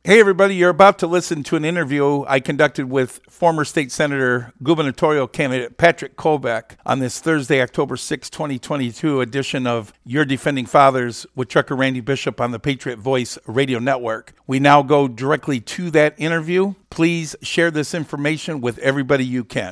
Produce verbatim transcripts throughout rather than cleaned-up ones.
Hey, everybody, you're about to listen to an interview I conducted with former state senator, gubernatorial candidate Patrick Kobach on this Thursday, October sixth, twenty twenty-two edition of Your Defending Fathers with Trucker Randy Bishop on the Patriot Voice Radio Network. We now go directly to that interview. Please share this information with everybody you can.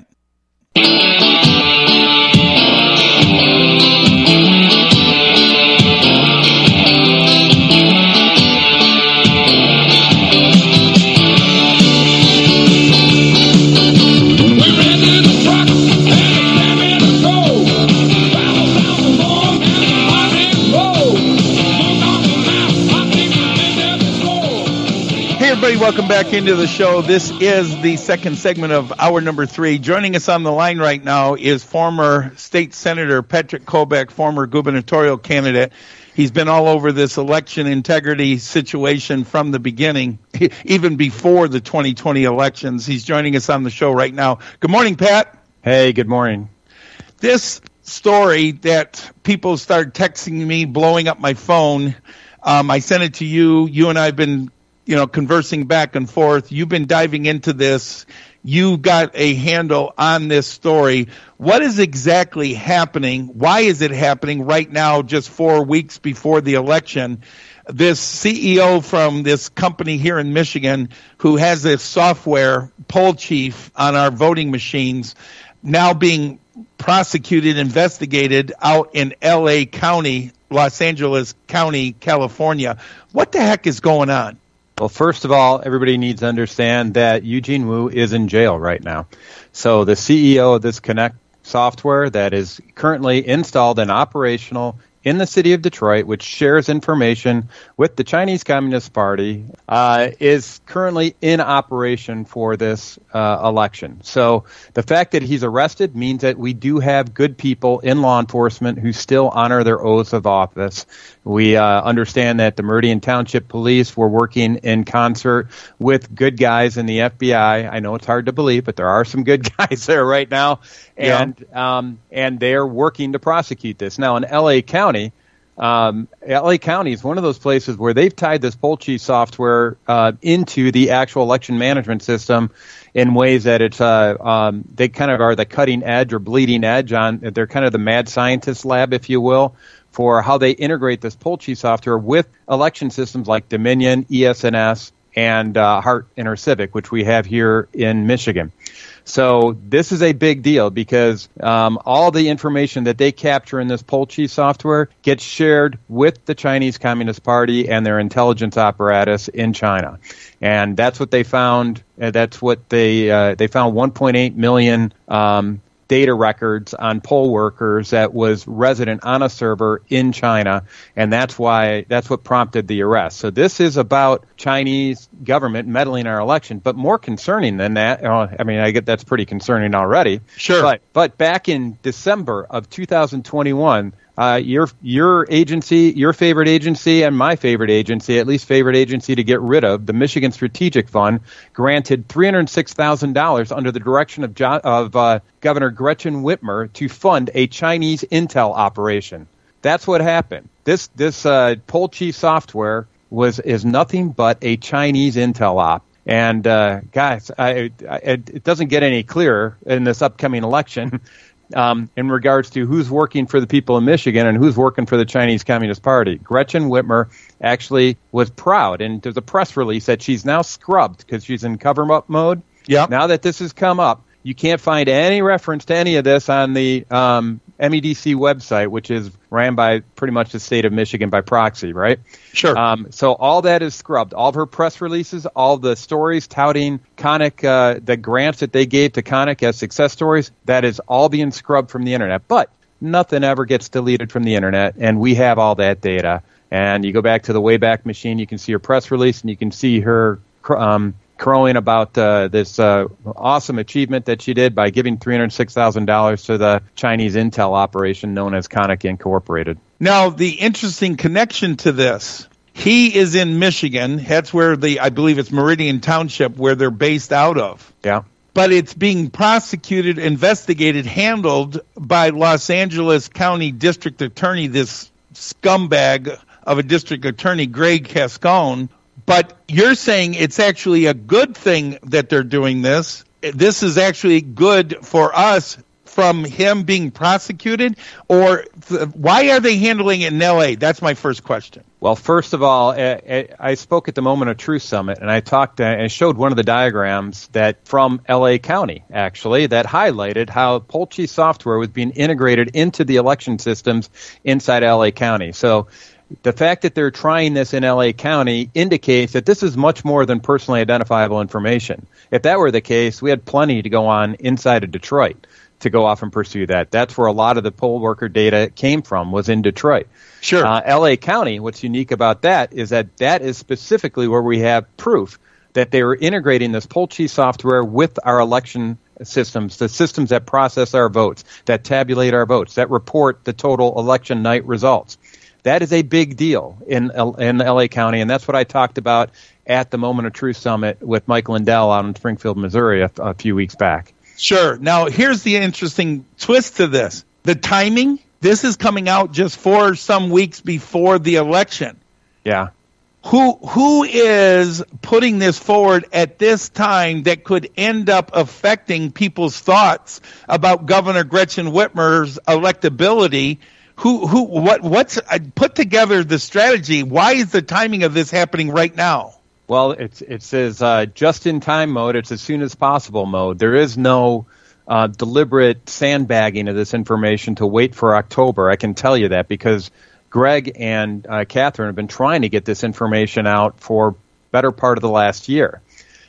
Everybody, welcome back into the show. This is the second segment of hour number three. Joining us on the line right now is former state senator Patrick Kobach, former gubernatorial candidate. He's been all over this election integrity situation from the beginning, even before the twenty twenty elections. He's joining us on the show right now. Good morning, Pat. Hey, good morning. This story that people started texting me, blowing up my phone, um, I sent it to you. You and I have been you know, conversing back and forth. You've been diving into this. You got a handle on this story. What is exactly happening? Why is it happening right now, just four weeks before the election? This C E O from this company here in Michigan who has this software, Poll Chief, on our voting machines, now being prosecuted, investigated out in L A County, Los Angeles County, California. What the heck is going on? Well, first of all, everybody needs to understand that Eugene Wu is in jail right now. So the C E O of this Connect software that is currently installed and operational in the city of Detroit, which shares information with the Chinese Communist Party, uh, is currently in operation for this uh, election. So the fact that he's arrested means that we do have good people in law enforcement who still honor their oaths of office. We uh, understand that the Meridian Township Police were working in concert with good guys in the F B I. I know it's hard to believe, but there are some good guys there right now, and yeah. um, and they're working to prosecute this. Now in L A County, um, L A County is one of those places where they've tied this Poll Chief software uh, into the actual election management system in ways that it's uh, um, they kind of are the cutting edge or bleeding edge on. They're kind of the mad scientist lab, if you will, for how they integrate this Poll Chief software with election systems like Dominion, E S N S, and uh, Hart InterCivic, which we have here in Michigan. So this is a big deal because um, all the information that they capture in this Poll Chief software gets shared with the Chinese Communist Party and their intelligence apparatus in China. And that's what they found. Uh, that's what they uh, they found one point eight million um data records on poll workers that was resident on a server in China, and that's why that's what prompted the arrest. So this is about Chinese government meddling in our election, but more concerning than that, uh, I mean, I get that's pretty concerning already. Sure. But, but back in December of two thousand twenty-one, Uh, your your agency, your favorite agency, and my favorite agency, at least favorite agency to get rid of, the Michigan Strategic Fund, granted three hundred six thousand dollars under the direction of John, of uh, Governor Gretchen Whitmer to fund a Chinese intel operation. That's what happened. This this uh, Poll Chief software was is nothing but a Chinese intel op. And uh, guys, I, I, it doesn't get any clearer in this upcoming election. Um, in regards to who's working for the people of Michigan and who's working for the Chinese Communist Party. Gretchen Whitmer actually was proud, and there's a press release that she's now scrubbed because she's in cover-up mode. Yeah. Now that this has come up, you can't find any reference to any of this on the um, M E D C website, which is ran by pretty much the state of Michigan by proxy, right? Sure. Um, so all that is scrubbed. All of her press releases, all the stories touting Connick, uh, the grants that they gave to Connick as success stories, that is all being scrubbed from the internet. But nothing ever gets deleted from the internet, and we have all that data. And you go back to the Wayback Machine, you can see her press release, and you can see her um, crowing about uh, this uh, awesome achievement that she did by giving three hundred six thousand dollars to the Chinese intel operation known as Connick Incorporated. Now, the interesting connection to this, he is in Michigan. That's where the, I believe it's Meridian Township, where they're based out of. Yeah. But it's being prosecuted, investigated, handled by Los Angeles County District Attorney, this scumbag of a district attorney, Greg Cascone, But you're saying it's actually a good thing that they're doing this. This is actually good for us from him being prosecuted, or th- why are they handling it in L A? That's my first question. Well, first of all, I, I spoke at the Moment of Truth Summit, and I talked and showed one of the diagrams that from L A County, actually, that highlighted how Polchi software was being integrated into the election systems inside L A County. So the fact that they're trying this in L A County indicates that this is much more than personally identifiable information. If that were the case, we had plenty to go on inside of Detroit to go off and pursue that. That's where a lot of the poll worker data came from, was in Detroit. Sure. Uh, L A County, what's unique about that is that that is specifically where we have proof that they were integrating this Polchi software with our election systems, the systems that process our votes, that tabulate our votes, that report the total election night results. That is a big deal in in L A County, and that's what I talked about at the Moment of Truth Summit with Mike Lindell out in Springfield, Missouri a, a few weeks back. Sure. Now, here's the interesting twist to this. The timing, this is coming out just four some weeks before the election. Yeah. Who Who is putting this forward at this time that could end up affecting people's thoughts about Governor Gretchen Whitmer's electability? Who, who, what, what's uh, put together the strategy? Why is the timing of this happening right now? Well, it's it says uh, just-in-time mode. It's as soon as possible mode. There is no uh, deliberate sandbagging of this information to wait for October. I can tell you that because Greg and uh, Catherine have been trying to get this information out for better part of the last year.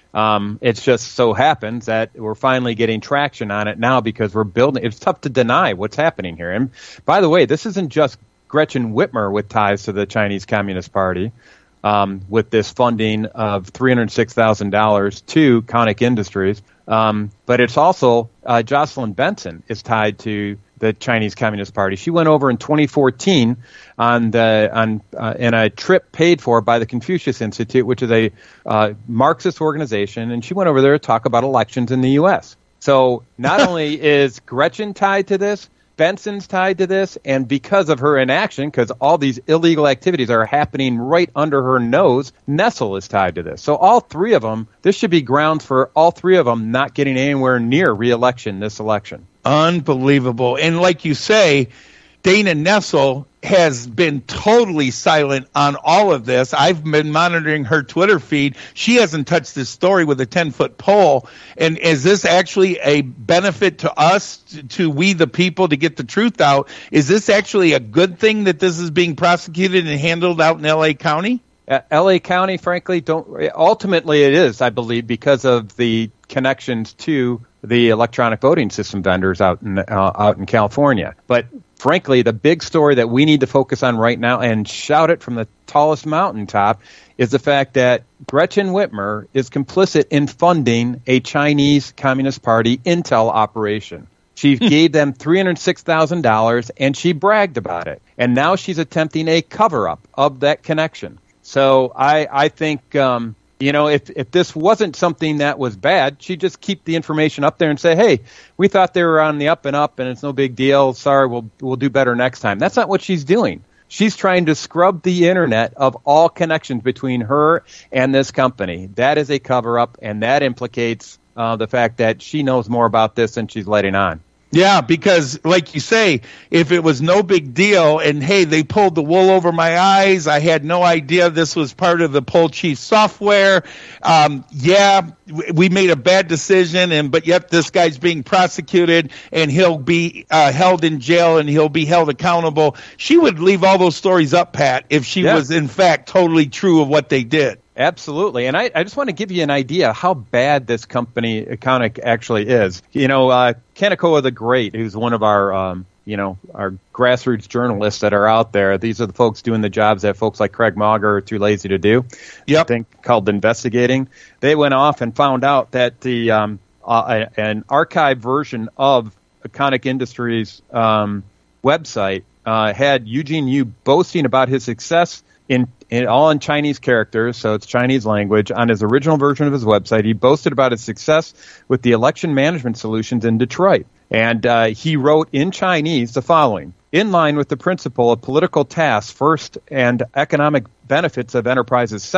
Um, it's just so happens that we're finally getting traction on it now because we're building. It's tough to deny what's happening here. And by the way, this isn't just Gretchen Whitmer with ties to the Chinese Communist Party um, with this funding of three hundred six thousand dollars to Koenig Industries, um, but it's also uh, Jocelyn Benson is tied to the Chinese Communist Party. She went over in twenty fourteen on the on uh, in a trip paid for by the Confucius Institute, which is a uh, Marxist organization, and she went over there to talk about elections in the U S. So not only is Gretchen tied to this, Benson's tied to this, and because of her inaction, because all these illegal activities are happening right under her nose, Nessel is tied to this. So all three of them, this should be grounds for all three of them not getting anywhere near re-election this election. Unbelievable. And like you say, Dana Nessel has been totally silent on all of this. I've been monitoring her Twitter feed. She hasn't touched this story with a ten-foot pole. And is this actually a benefit to us, to, to we the people, to get the truth out? Is this actually a good thing that this is being prosecuted and handled out in L A County? Uh, L A County, frankly, don't. Ultimately, it is, I believe, because of the connections to the electronic voting system vendors out in uh, out in California. But frankly, the big story that we need to focus on right now and shout it from the tallest mountaintop is the fact that Gretchen Whitmer is complicit in funding a Chinese Communist Party intel operation. She gave them three hundred six thousand dollars, and she bragged about it. And now she's attempting a cover-up of that connection. So I, I think, um, you know, if, if this wasn't something that was bad, she'd just keep the information up there and say, hey, we thought they were on the up and up, and it's no big deal. Sorry, we'll we'll do better next time. That's not what she's doing. She's trying to scrub the internet of all connections between her and this company. That is a cover-up, and that implicates uh, the fact that she knows more about this than she's letting on. Yeah, because like you say, if it was no big deal and, hey, they pulled the wool over my eyes, I had no idea this was part of the Polchi software. Um, yeah, we made a bad decision, and but yet this guy's being prosecuted and he'll be uh, held in jail and he'll be held accountable. She would leave all those stories up, Pat, if she yeah. was in fact totally true of what they did. Absolutely. And I, I just want to give you an idea how bad this company, Koenig, actually is. You know, uh, Kanekoa the Great, who's one of our, um, you know, our grassroots journalists that are out there. These are the folks doing the jobs that folks like Craig Mauger are too lazy to do. Yep. I think called investigating. They went off and found out that the um, uh, an archived version of Koenig Industries um, website uh, had Eugene Yu boasting about his success in In, all in Chinese characters, so it's Chinese language. On his original version of his website, he boasted about his success with the election management solutions in Detroit. And uh, he wrote in Chinese the following: in line with the principle of political tasks first and economic benefits of enterprises second,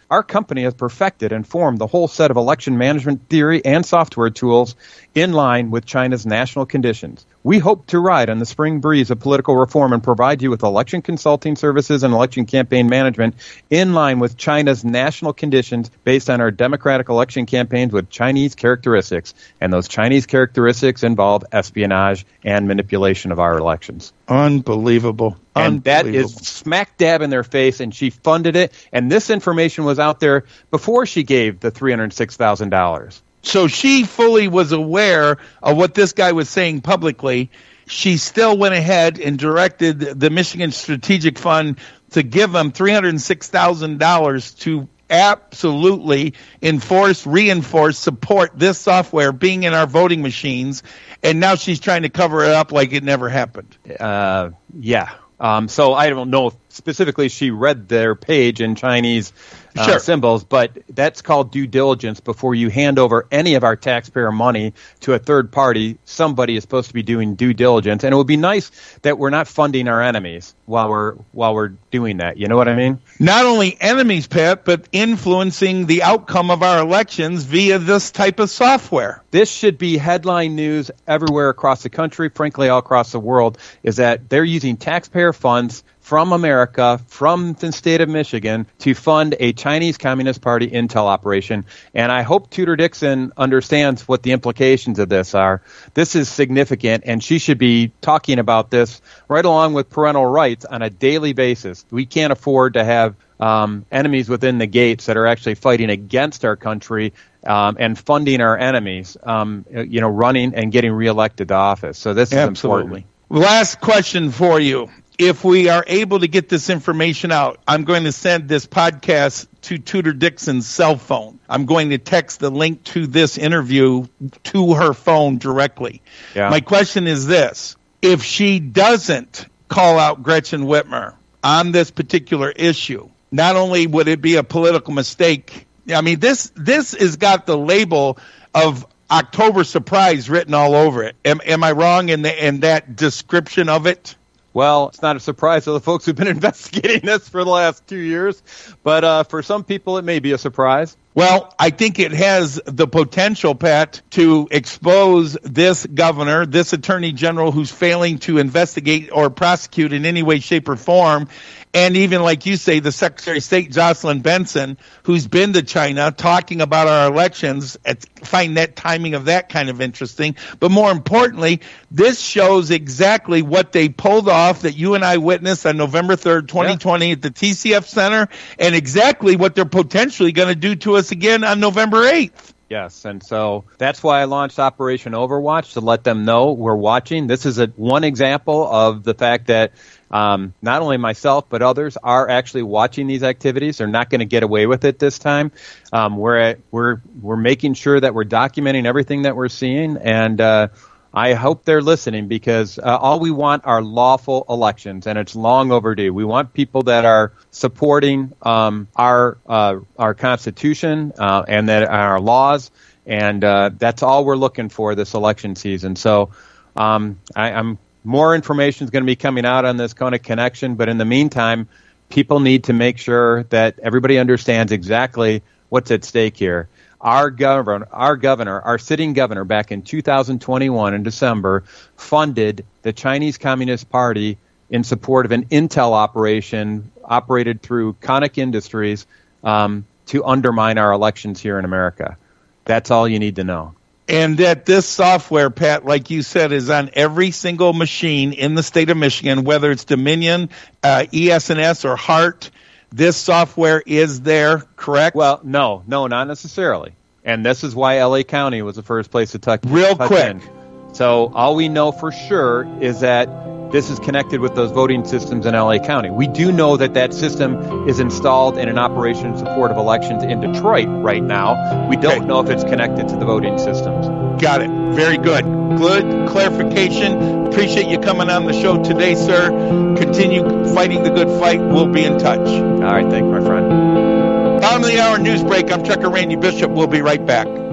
our company has perfected and formed the whole set of election management theory and software tools in line with China's national conditions. We hope to ride on the spring breeze of political reform and provide you with election consulting services and election campaign management in line with China's national conditions based on our democratic election campaigns with Chinese characteristics. And those Chinese characteristics involve espionage and manipulation of our elections. Unbelievable. And that is smack dab in their face, and she funded it. And this information was out there before she gave the three hundred six thousand dollars. So she fully was aware of what this guy was saying publicly. She still went ahead and directed the Michigan Strategic Fund to give them three hundred six thousand dollars to absolutely enforce, reinforce, support this software being in our voting machines. And now she's trying to cover it up like it never happened. Uh, yeah. Um, so I don't know if specifically she read their page in Chinese uh, sure. symbols, but that's called due diligence. Before you hand over any of our taxpayer money to a third party, somebody is supposed to be doing due diligence. And it would be nice that we're not funding our enemies while we're while we're doing that. You know what I mean? Not only enemies, Pat, but influencing the outcome of our elections via this type of software. This should be headline news everywhere across the country, frankly, all across the world, is that they're using taxpayer funds from America, from the state of Michigan, to fund a Chinese Communist Party intel operation. And I hope Tudor Dixon understands what the implications of this are. This is significant, and she should be talking about this right along with parental rights on a daily basis. We can't afford to have um, enemies within the gates that are actually fighting against our country um, and funding our enemies, um, you know, running and getting reelected to office. So this is Absolutely. important. Last question for you. If we are able to get this information out, I'm going to send this podcast to Tudor Dixon's cell phone. I'm going to text the link to this interview to her phone directly. Yeah. My question is this. If she doesn't call out Gretchen Whitmer on this particular issue, not only would it be a political mistake, I mean, this this has got the label of October surprise written all over it. Am, am I wrong in, the, in that description of it? Well, it's not a surprise to the folks who've been investigating this for the last two years, but uh, for some people it may be a surprise. Well, I think it has the potential, Pat, to expose this governor, this attorney general who's failing to investigate or prosecute in any way, shape, or form, and even, like you say, the Secretary of State, Jocelyn Benson, who's been to China talking about our elections. I find that timing of that kind of interesting. But more importantly, this shows exactly what they pulled off that you and I witnessed on November third, twenty twenty yeah. at the T C F Center, and exactly what they're potentially going to do to us again on November eighth. Yes, and so that's why I launched Operation Overwatch, to let them know we're watching. This is a one example of the fact that um, not only myself but others are actually watching these activities. They're not going to get away with it this time. Um, we're at, we're we're making sure that we're documenting everything that we're seeing, and uh, I hope they're listening, because uh, all we want are lawful elections, and it's long overdue. We want people that are supporting um, our uh, our Constitution uh, and that our laws, and uh, that's all we're looking for this election season. So um, I, I'm more information is going to be coming out on this Kona Connection, but in the meantime, people need to make sure that everybody understands exactly what's at stake here. Our governor, our governor, our sitting governor back in two thousand twenty-one in December funded the Chinese Communist Party in support of an intel operation operated through Konik Industries um, to undermine our elections here in America. That's all you need to know. And that this software, Pat, like you said, is on every single machine in the state of Michigan, whether it's Dominion, uh, E S N S, or HART. This software is there, correct? Well, no, no, not necessarily. And this is why L A County was the first place to touch Real touch quick. in. So all we know for sure is that this is connected with those voting systems in L A County. We do know that that system is installed in an operation in support of elections in Detroit right now. We don't okay. know if it's connected to the voting systems. Got it. Very good. Good clarification. Appreciate you coming on the show today, sir. Continue fighting the good fight. We'll be in touch. All right. Thank you, my friend. Bottom of the hour news break. I'm Chuck Randy Bishop. We'll be right back.